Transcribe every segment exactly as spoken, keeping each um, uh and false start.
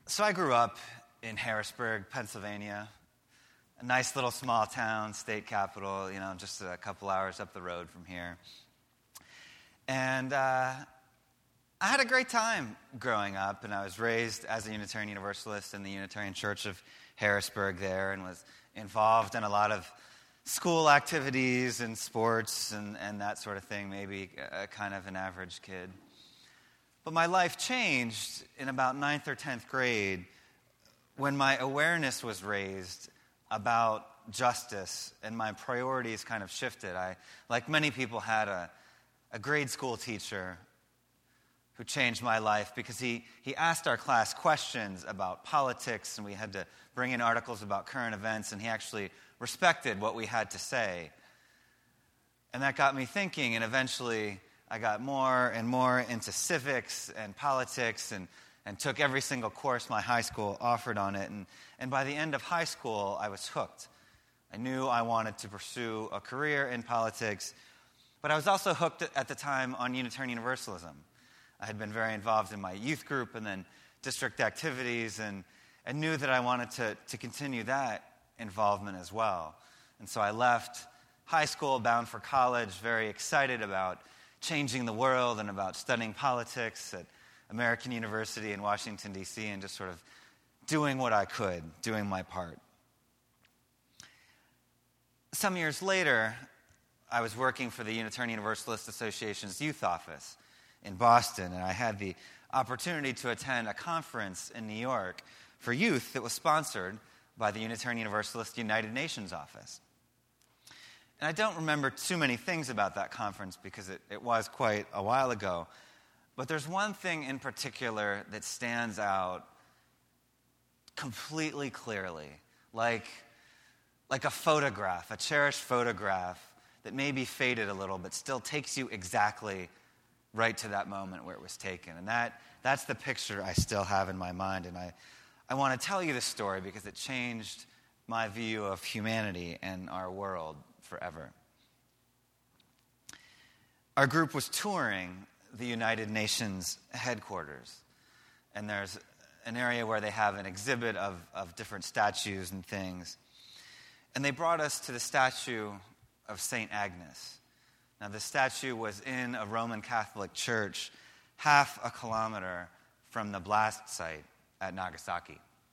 So I grew up in Harrisburg, Pennsylvania, a nice little small town, state capital, you know, just a couple hours up the road from here. And uh, I had a great time growing up, and I was raised as a Unitarian Universalist in the Unitarian Church of Harrisburg there, and was involved in a lot of school activities and sports and, and that sort of thing, maybe a, kind of an average kid. But my life changed in about ninth or tenth grade when my awareness was raised about justice and my priorities kind of shifted. I, like many people, had a, a grade school teacher who changed my life because he, he asked our class questions about politics, and we had to bring in articles about current events, and he actually respected what we had to say. And that got me thinking, and eventually I got more and more into civics and politics and, and took every single course my high school offered on it. And, and by the end of high school, I was hooked. I knew I wanted to pursue a career in politics, but I was also hooked at the time on Unitarian Universalism. I had been very involved in my youth group and then district activities, and, and knew that I wanted to, to continue that involvement as well. And so I left high school bound for college, very excited about changing the world and about studying politics at American University in Washington, D C, and just sort of doing what I could, doing my part. Some years later, I was working for the Unitarian Universalist Association's youth office in Boston, and I had the opportunity to attend a conference in New York for youth that was sponsored by the Unitarian Universalist United Nations office. And I don't remember too many things about that conference because it, it was quite a while ago. But there's one thing in particular that stands out completely clearly, like, like a photograph, a cherished photograph that maybe faded a little but still takes you exactly right to that moment where it was taken. And that that's the picture I still have in my mind. And I, I want to tell you this story because it changed my view of humanity and our world forever. Our group was touring the United Nations headquarters, and there's an area where they have an exhibit of, of different statues and things. And they brought us to the statue of Saint Agnes. Now, the statue was in a Roman Catholic church half a kilometer from the blast site at Nagasaki.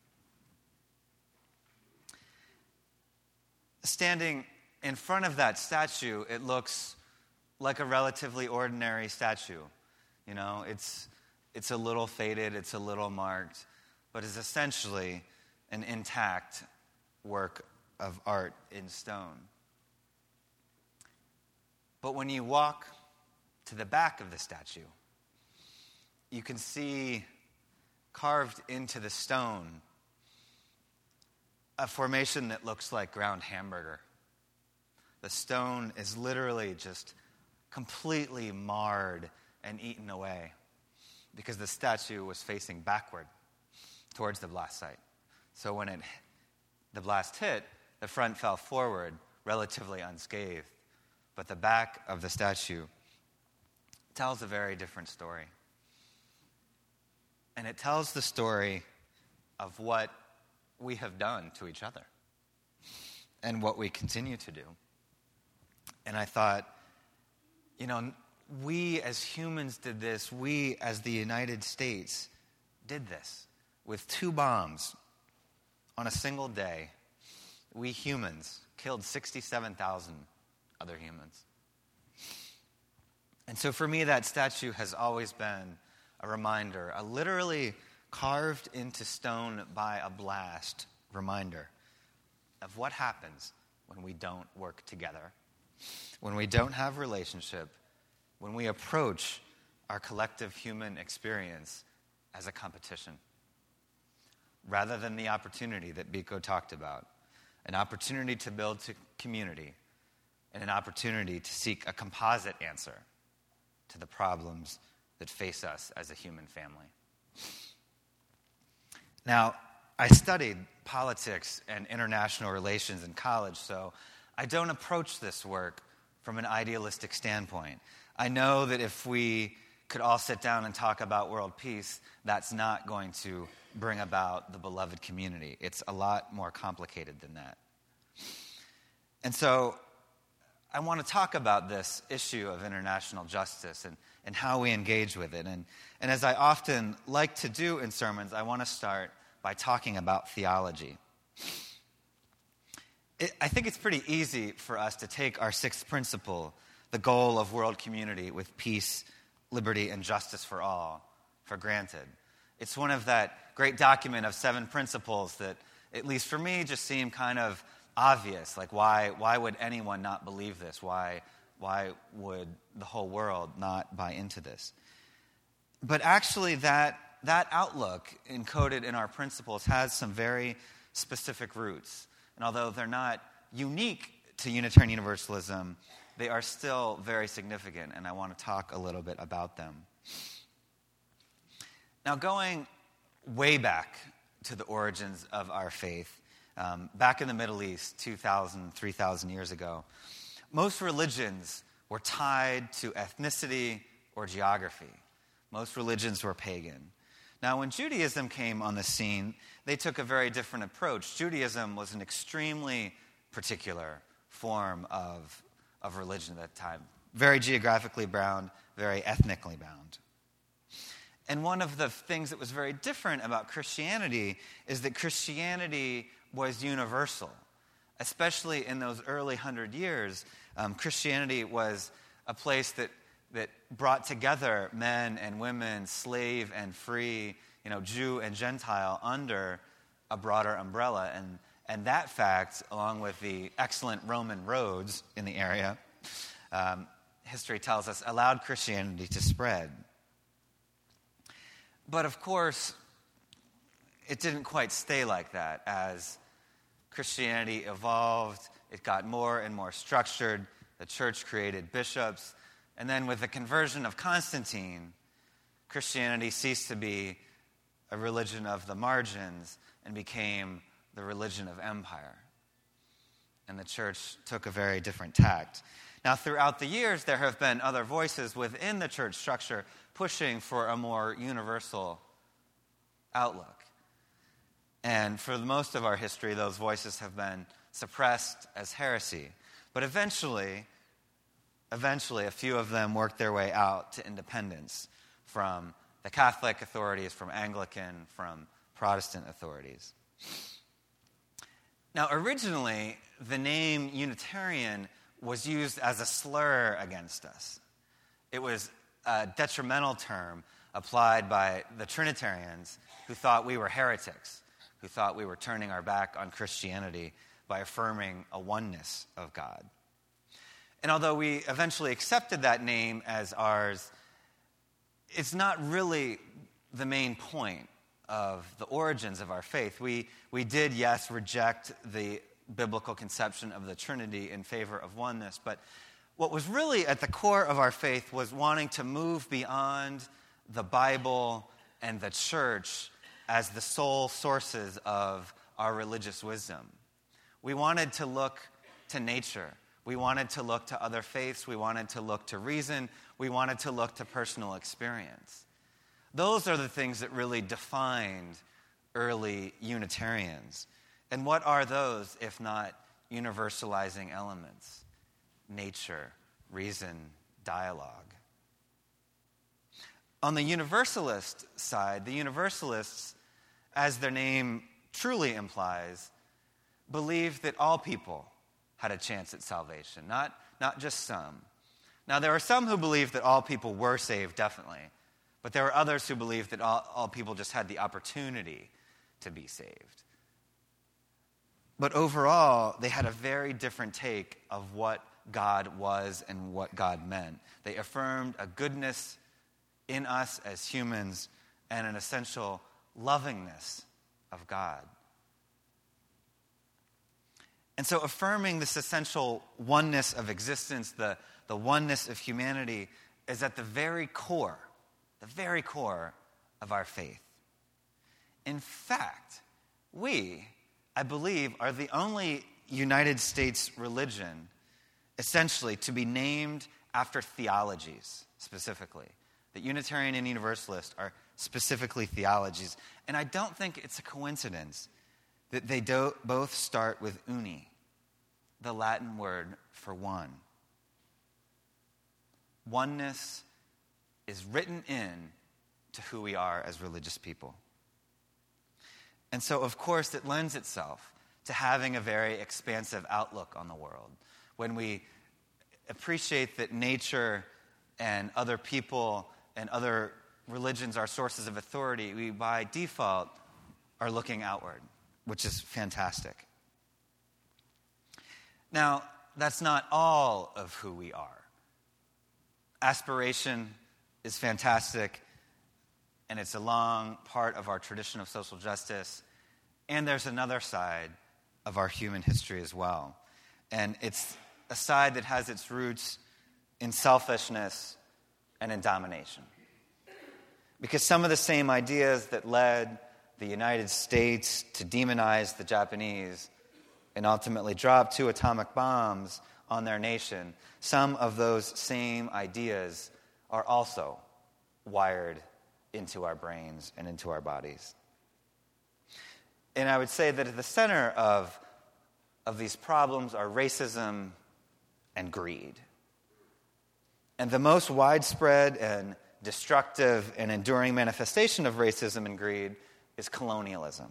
Standing in front of that statue, it looks like a relatively ordinary statue. You know, it's it's a little faded, it's a little marked, but is essentially an intact work of art in stone. But when you walk to the back of the statue, you can see carved into the stone a formation that looks like ground hamburger. The stone is literally just completely marred and eaten away because the statue was facing backward towards the blast site. So when it the blast hit, the front fell forward relatively unscathed, but the back of the statue tells a very different story. And it tells the story of what we have done to each other and what we continue to do. And I thought, you know, we as humans did this. We as the United States did this with two bombs on a single day. We humans killed sixty-seven thousand other humans. And so for me, that statue has always been a reminder, a literally carved into stone by a blast reminder of what happens when we don't work together, when we don't have relationship, when we approach our collective human experience as a competition, rather than the opportunity that Biko talked about, an opportunity to build to community, and an opportunity to seek a composite answer to the problems that face us as a human family. Now, I studied politics and international relations in college, so I don't approach this work from an idealistic standpoint. I know that if we could all sit down and talk about world peace, that's not going to bring about the beloved community. It's a lot more complicated than that. And so I want to talk about this issue of international justice and, and how we engage with it. And, and as I often like to do in sermons, I want to start by talking about theology. It, I think it's pretty easy for us to take our sixth principle, the goal of world community with peace, liberty, and justice for all, for granted. It's one of that great document of seven principles that, at least for me, just seem kind of obvious. Like, why why would anyone not believe this? Why why would the whole world not buy into this? But actually, that that outlook encoded in our principles has some very specific roots. And although they're not unique to Unitarian Universalism, they are still very significant, and I want to talk a little bit about them. Now, going way back to the origins of our faith, um, back in the Middle East, two thousand, three thousand years ago, most religions were tied to ethnicity or geography. Most religions were pagan. Now, when Judaism came on the scene, they took a very different approach. Judaism was an extremely particular form of, of religion at that time. Very geographically bound, very ethnically bound. And one of the things that was very different about Christianity is that Christianity was universal. Especially in those early hundred years, um, Christianity was a place that that brought together men and women, slave and free, you know, Jew and Gentile under a broader umbrella. And, and that fact, along with the excellent Roman roads in the area, um, history tells us, allowed Christianity to spread. But of course, it didn't quite stay like that. As Christianity evolved, it got more and more structured. The church created bishops. And then with the conversion of Constantine, Christianity ceased to be a religion of the margins and became the religion of empire. And the church took a very different tact. Now, throughout the years, there have been other voices within the church structure pushing for a more universal outlook. And for most of our history, those voices have been suppressed as heresy. But eventually, eventually, a few of them worked their way out to independence from the Catholic authorities, from Anglican, from Protestant authorities. Now, originally, the name Unitarian was used as a slur against us. It was a detrimental term applied by the Trinitarians who thought we were heretics, who thought we were turning our back on Christianity by affirming a oneness of God. And although we eventually accepted that name as ours, it's not really the main point of the origins of our faith. We, we did, yes, reject the biblical conception of the Trinity in favor of oneness, but what was really at the core of our faith was wanting to move beyond the Bible and the church as the sole sources of our religious wisdom. We wanted to look to nature. We wanted to look to other faiths. We wanted to look to reason. We wanted to look to personal experience. Those are the things that really defined early Unitarians. And what are those if not universalizing elements? Nature, reason, dialogue. On the Universalist side, the Universalists, as their name truly implies, believed that all people had a chance at salvation, not, not just some. Now, there are some who believed that all people were saved, definitely, but there were others who believed that all, all people just had the opportunity to be saved. But overall, they had a very different take of what God was and what God meant. They affirmed a goodness in us as humans and an essential lovingness of God. And so affirming this essential oneness of existence, the, the oneness of humanity, is at the very core, the very core of our faith. In fact, we, I believe, are the only United States religion, essentially, to be named after theologies, specifically. that Unitarian and Universalist are specifically theologies. And I don't think it's a coincidence that they do, both start with uni, the Latin word for one. Oneness is written in to who we are as religious people. And so, of course, it lends itself to having a very expansive outlook on the world. When we appreciate that nature and other people and other religions are sources of authority, we by default are looking outward, which is fantastic. Now, that's not all of who we are. Aspiration is fantastic, and it's a long part of our tradition of social justice. And there's another side of our human history as well. And it's a side that has its roots in selfishness and in domination. Because some of the same ideas that led the United States to demonize the Japanese and ultimately drop two atomic bombs on their nation, some of those same ideas are also wired into our brains and into our bodies. And I would say that at the center of, of these problems are racism and greed. And the most widespread and destructive and enduring manifestation of racism and greed is colonialism.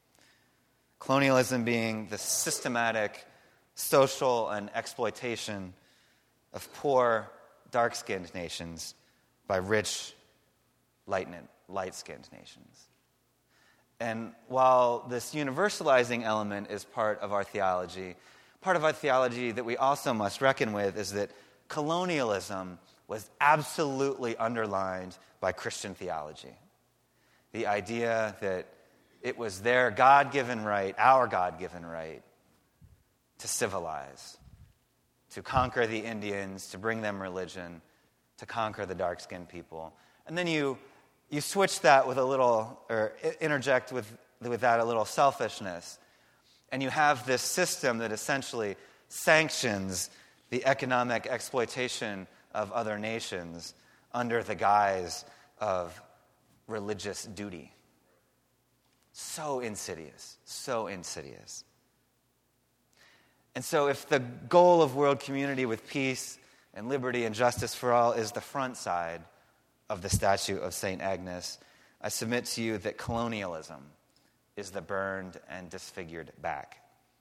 Colonialism being the systematic social and exploitation of poor, dark-skinned nations by rich, light-skinned nations. And while this universalizing element is part of our theology, part of our theology that we also must reckon with is that colonialism was absolutely underlined by Christian theology. The idea that it was their God-given right, our God-given right, to civilize, to conquer the Indians, to bring them religion, to conquer the dark-skinned people. And then you you switch that with a little, or interject with, with that a little selfishness, and you have this system that essentially sanctions the economic exploitation of other nations under the guise of religious duty. So insidious, so insidious. And so if the goal of world community with peace and liberty and justice for all is the front side of the statue of Saint Agnes, I submit to you that colonialism is the burned and disfigured back.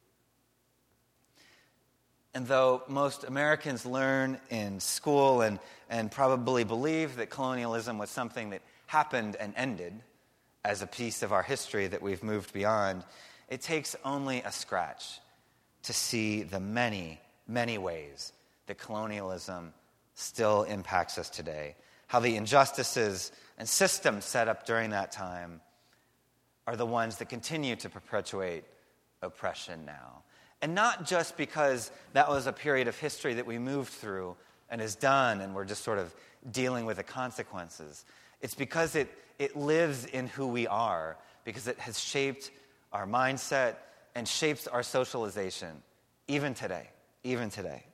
And though most Americans learn in school and, and probably believe that colonialism was something that happened and ended as a piece of our history that we've moved beyond, it takes only a scratch to see the many, many ways that colonialism still impacts us today. How the injustices and systems set up during that time are the ones that continue to perpetuate oppression now. And not just because that was a period of history that we moved through and is done and we're just sort of dealing with the consequences. It's because it, it lives in who we are, because it has shaped our mindset and shapes our socialization, even today, even today.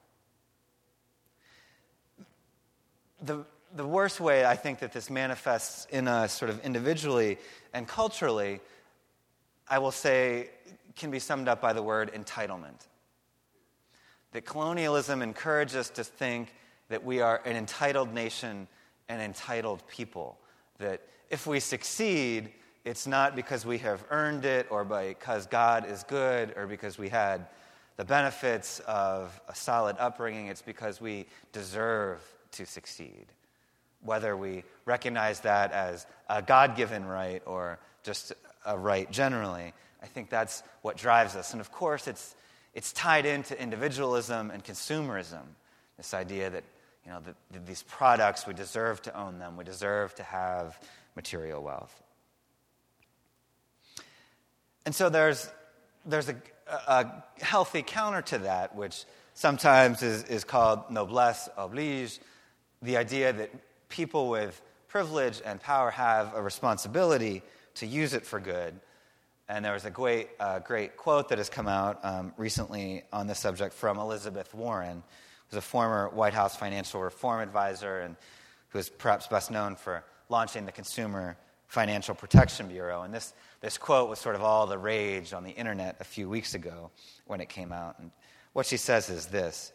The, the worst way I think that this manifests in us sort of individually and culturally, I will say, can be summed up by the word entitlement. That colonialism encourages us to think that we are an entitled nation, an entitled people. That if we succeed, it's not because we have earned it or because God is good or because we had the benefits of a solid upbringing. It's because we deserve to succeed. Whether we recognize that as a God-given right or just a right generally, I think that's what drives us. And of course, it's it's tied into individualism and consumerism. This idea that, you know, that, that these products, we deserve to own them. We deserve to have material wealth. And so there's there's a, a healthy counter to that, which sometimes is, is called noblesse oblige, the idea that people with privilege and power have a responsibility to use it for good. And there was a great, uh, great quote that has come out um, recently on this subject from Elizabeth Warren, who's a former White House financial reform advisor and who is perhaps best known for launching the Consumer Financial Protection Bureau. And this, this quote was sort of all the rage on the internet a few weeks ago when it came out. And what she says is this: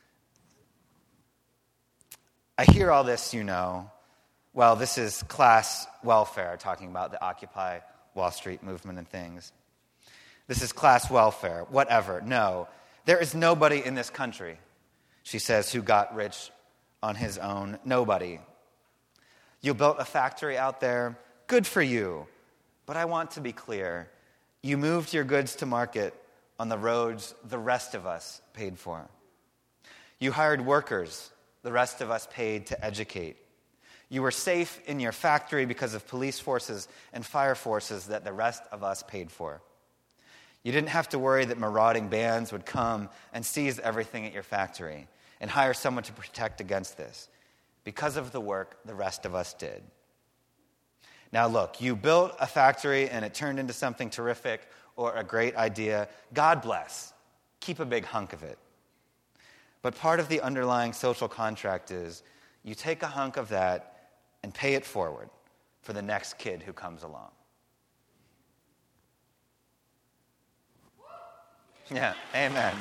I hear all this, you know. Well, this is class welfare, talking about the Occupy Wall Street movement and things. This is class welfare, whatever. No, there is nobody in this country, she says, who got rich on his own. Nobody. You built a factory out there. Good for you. But I want to be clear. You moved your goods to market on the roads the rest of us paid for. You hired workers the rest of us paid to educate. You were safe in your factory because of police forces and fire forces that the rest of us paid for. You didn't have to worry that marauding bands would come and seize everything at your factory and hire someone to protect against this, because of the work the rest of us did. Now look, you built a factory and it turned into something terrific or a great idea. God bless. Keep a big hunk of it. But part of the underlying social contract is you take a hunk of that and pay it forward for the next kid who comes along. Yeah, amen.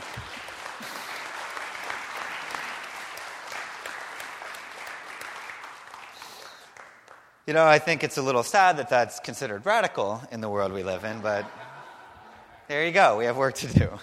You know, I think it's a little sad that that's considered radical in the world we live in, but there you go. We have work to do.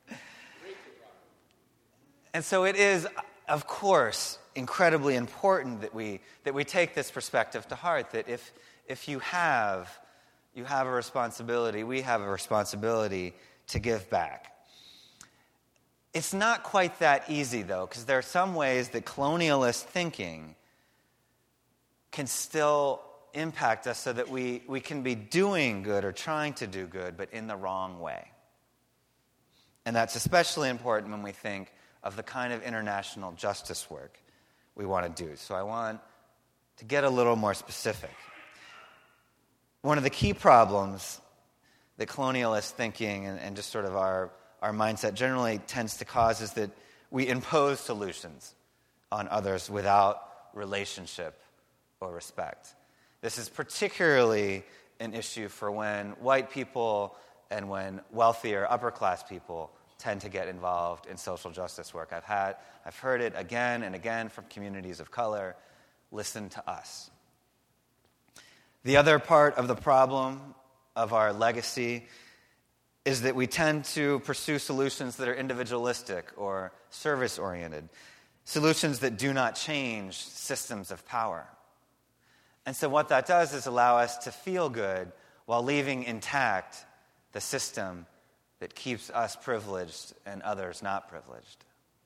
And so it is, of course, incredibly important that we that we take this perspective to heart, that if if you have you have a responsibility, we have a responsibility to give back. It's not quite that easy, though, because there are some ways that colonialist thinking can still impact us so that we, we can be doing good or trying to do good, but in the wrong way. And that's especially important when we think of the kind of international justice work we want to do. So I want to get a little more specific. One of the key problems that colonialist thinking and, and just sort of our, our mindset generally tends to cause is that we impose solutions on others without relationship or respect. This is particularly an issue for when white people and when wealthier upper class people tend to get involved in social justice work. I've had, I've heard it again and again from communities of color. Listen to us. The other part of the problem of our legacy is that we tend to pursue solutions that are individualistic or service-oriented, solutions that do not change systems of power. And so what that does is allow us to feel good while leaving intact the system that keeps us privileged and others not privileged.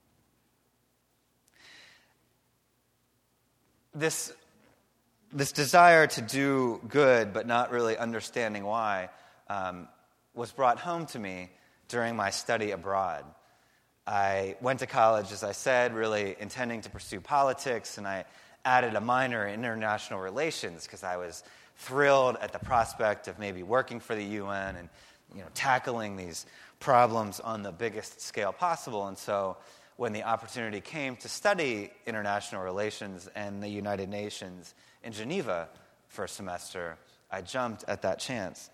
This, this desire to do good but not really understanding why um, was brought home to me during my study abroad. I went to college, as I said, really intending to pursue politics, and I added a minor in international relations because I was thrilled at the prospect of maybe working for the U N and, you know, tackling these problems on the biggest scale possible. And so when the opportunity came to study international relations and the United Nations in Geneva for a semester, I jumped at that chance.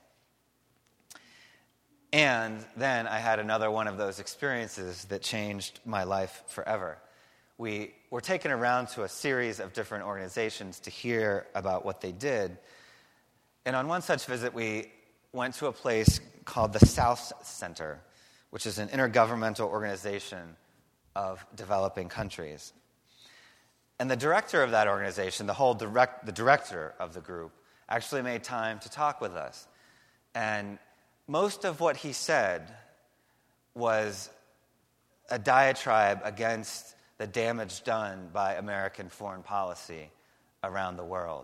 And then I had another one of those experiences that changed my life forever. We were taken around to a series of different organizations to hear about what they did. And on one such visit, we went to a place called the South Center, which is an intergovernmental organization of developing countries. And the director of that organization, the whole direct, the director of the group, actually made time to talk with us. And most of what he said was a diatribe against the damage done by American foreign policy around the world.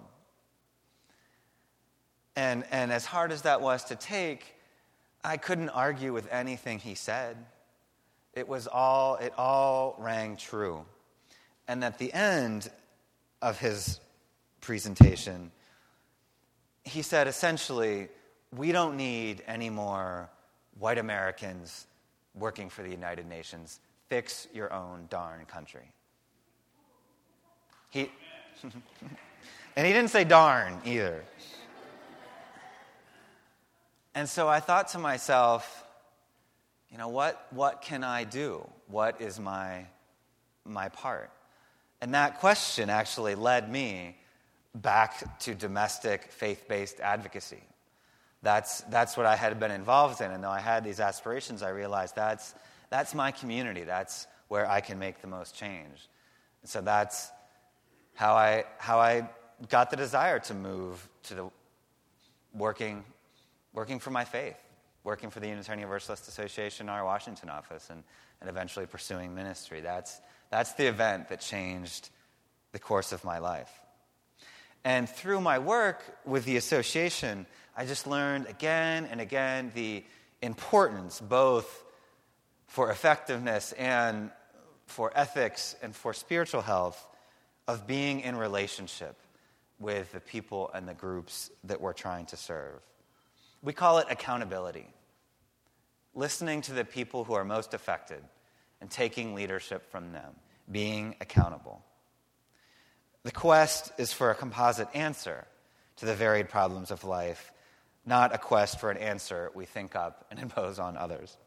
And, and as hard as that was to take, I couldn't argue with anything he said. It was all, it all rang true. And at the end of his presentation, he said essentially, we don't need any more white Americans working for the United Nations. Fix your own darn country. He, And he didn't say darn either. And so I thought to myself, you know, what what can I do? What is my my part? And that question actually led me back to domestic faith-based advocacy. That's that's what I had been involved in, and though I had these aspirations, I realized that's that's my community. That's where I can make the most change. And so that's how I how I got the desire to move to the working working for my faith, working for the Unitarian Universalist Association, our Washington office, and, and eventually pursuing ministry. That's that's the event that changed the course of my life. And through my work with the association, I just learned again and again the importance, both for effectiveness and for ethics and for spiritual health, of being in relationship with the people and the groups that we're trying to serve. We call it accountability. Listening to the people who are most affected and taking leadership from them, being accountable. The quest is for a composite answer to the varied problems of life, not a quest for an answer we think up and impose on others.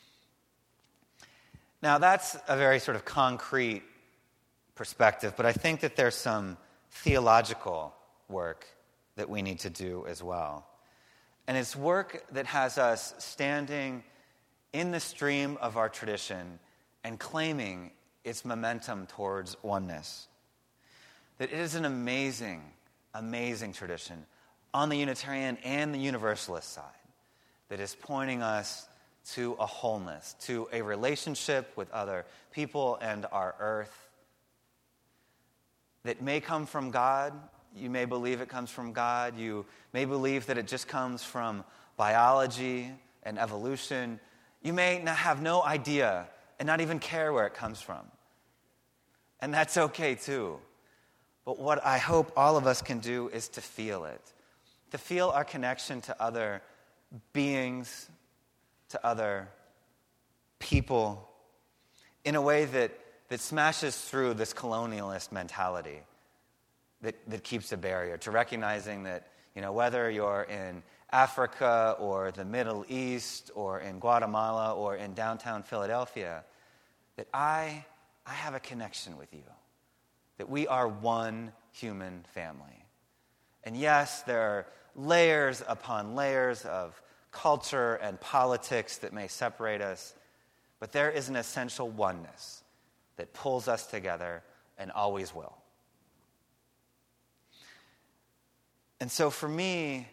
Now, that's a very sort of concrete perspective, but I think that there's some theological work that we need to do as well. And it's work that has us standing in the stream of our tradition and claiming its momentum towards oneness. That it is an amazing, amazing tradition on the Unitarian and the Universalist side that is pointing us to a wholeness, to a relationship with other people and our earth that may come from God. You may believe it comes from God. You may believe that it just comes from biology and evolution. You may not have no idea and not even care where it comes from. And that's okay too. But what I hope all of us can do is to feel it, to feel our connection to other beings, to other people, in a way that, that smashes through this colonialist mentality that, that keeps a barrier, to recognizing that, you know, whether you're in Africa or the Middle East or in Guatemala or in downtown Philadelphia, that I, I have a connection with you, that we are one human family. And yes, there are layers upon layers of culture and politics that may separate us, but there is an essential oneness that pulls us together and always will. And so for me,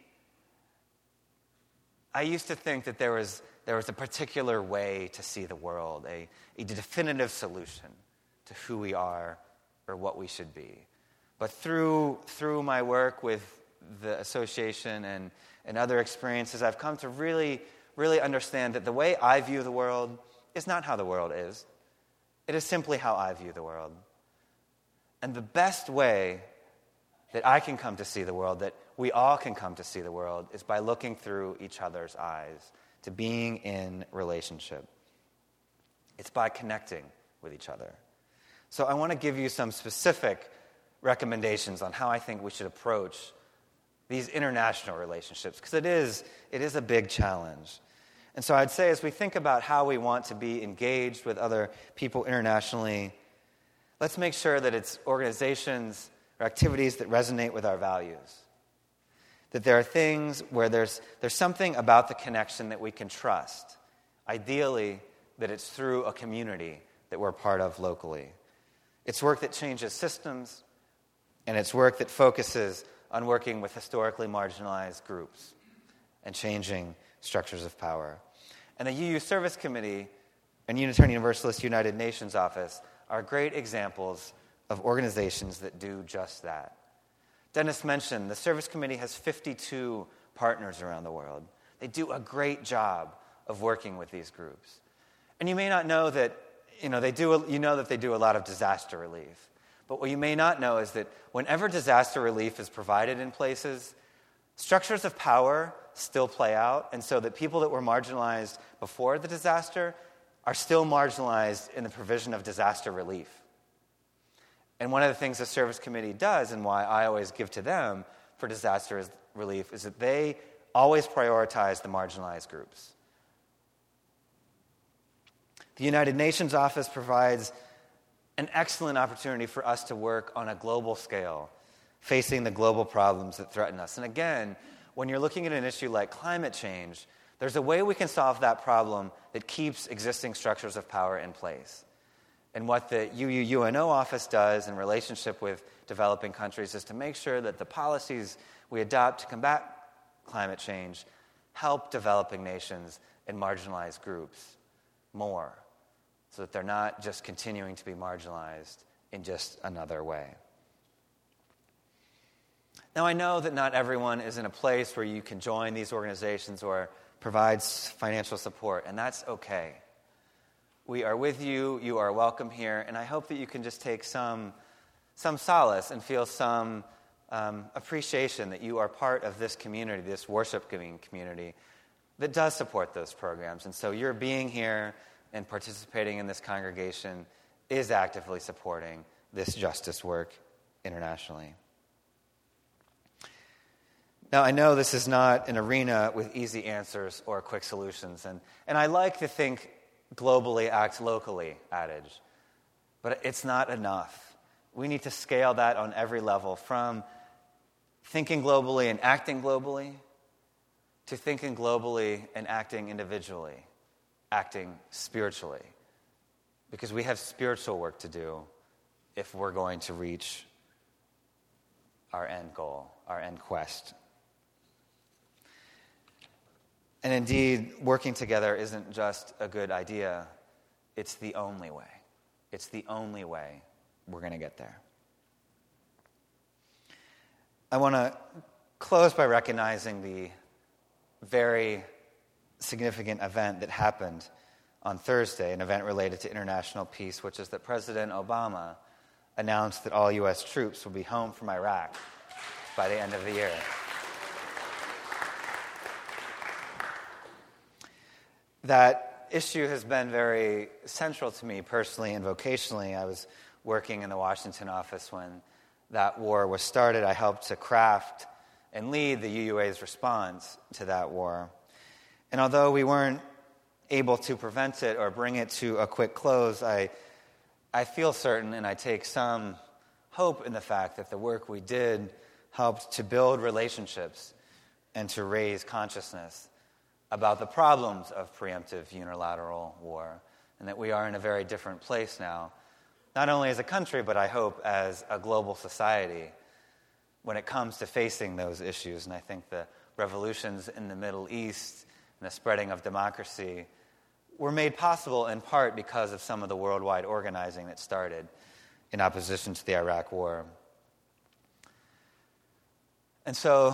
I used to think that there was there was a particular way to see the world, a, a definitive solution to who we are or what we should be. But through through my work with the association and, and other experiences, I've come to really, really understand that the way I view the world is not how the world is. It is simply how I view the world. And the best way that I can come to see the world, that we all can come to see the world, is by looking through each other's eyes, to being in relationship. It's by connecting with each other. So I want to give you some specific recommendations on how I think we should approach these international relationships, because it is, it is a big challenge. And so I'd say as we think about how we want to be engaged with other people internationally, let's make sure that it's organizations or activities that resonate with our values. That there are things where there's there's something about the connection that we can trust. Ideally, that it's through a community that we're part of locally. It's work that changes systems, and it's work that focuses on working with historically marginalized groups and changing structures of power. And the U U Service Committee and Unitarian Universalist United Nations Office are great examples of organizations that do just that. Dennis mentioned the Service Committee has fifty-two partners around the world. They do a great job of working with these groups. And you may not know that, you know, they do, you know that they do a lot of disaster relief. But what you may not know is that whenever disaster relief is provided in places, structures of power still play out, and so that people that were marginalized before the disaster are still marginalized in the provision of disaster relief. And one of the things the Service Committee does, and why I always give to them for disaster relief, is that they always prioritize the marginalized groups. The United Nations office provides an excellent opportunity for us to work on a global scale, facing the global problems that threaten us. And again, when you're looking at an issue like climate change, there's a way we can solve that problem that keeps existing structures of power in place. And what the U U U N O office does in relationship with developing countries is to make sure that the policies we adopt to combat climate change help developing nations and marginalized groups more, so that they're not just continuing to be marginalized in just another way. Now, I know that not everyone is in a place where you can join these organizations or provide financial support, and that's okay. We are with you, you are welcome here, and I hope that you can just take some, some solace and feel some um, appreciation that you are part of this community, this worship-giving community that does support those programs. And so your being here and participating in this congregation is actively supporting this justice work internationally. Now, I know this is not an arena with easy answers or quick solutions, and, and I like to think globally, act locally adage, but it's not enough. We need to scale that on every level, from thinking globally and acting globally to thinking globally and acting individually, acting spiritually, because we have spiritual work to do if we're going to reach our end goal, our end quest. And indeed, working together isn't just a good idea, it's the only way. It's the only way we're going to get there. I want to close by recognizing the very significant event that happened on Thursday, an event related to international peace, which is that President Obama announced that all U S troops will be home from Iraq by the end of the year. That issue has been very central to me personally and vocationally. I was working in the Washington office when that war was started. I helped to craft and lead the U U A's response to that war. And although we weren't able to prevent it or bring it to a quick close, I, I feel certain and I take some hope in the fact that the work we did helped to build relationships and to raise consciousness about the problems of preemptive unilateral war, and that we are in a very different place now, not only as a country, but I hope as a global society when it comes to facing those issues. And I think the revolutions in the Middle East and the spreading of democracy were made possible in part because of some of the worldwide organizing that started in opposition to the Iraq War. And so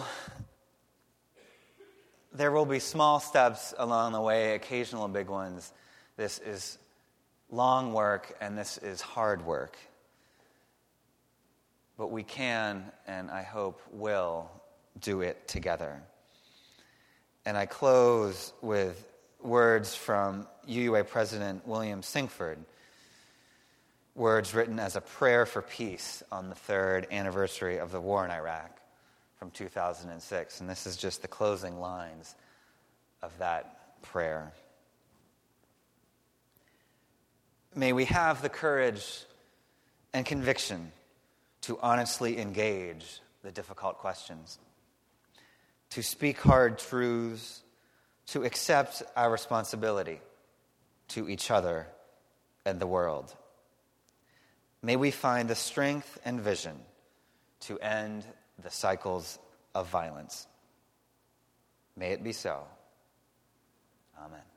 there will be small steps along the way, occasional big ones. This is long work, and this is hard work. But we can, and I hope will, do it together. And I close with words from U U A President William Sinkford, words written as a prayer for peace on the third anniversary of the war in Iraq from two thousand six. And this is just the closing lines of that prayer. May we have the courage and conviction to honestly engage the difficult questions, to speak hard truths, to accept our responsibility to each other and the world. May we find the strength and vision to end the cycles of violence. May it be so. Amen.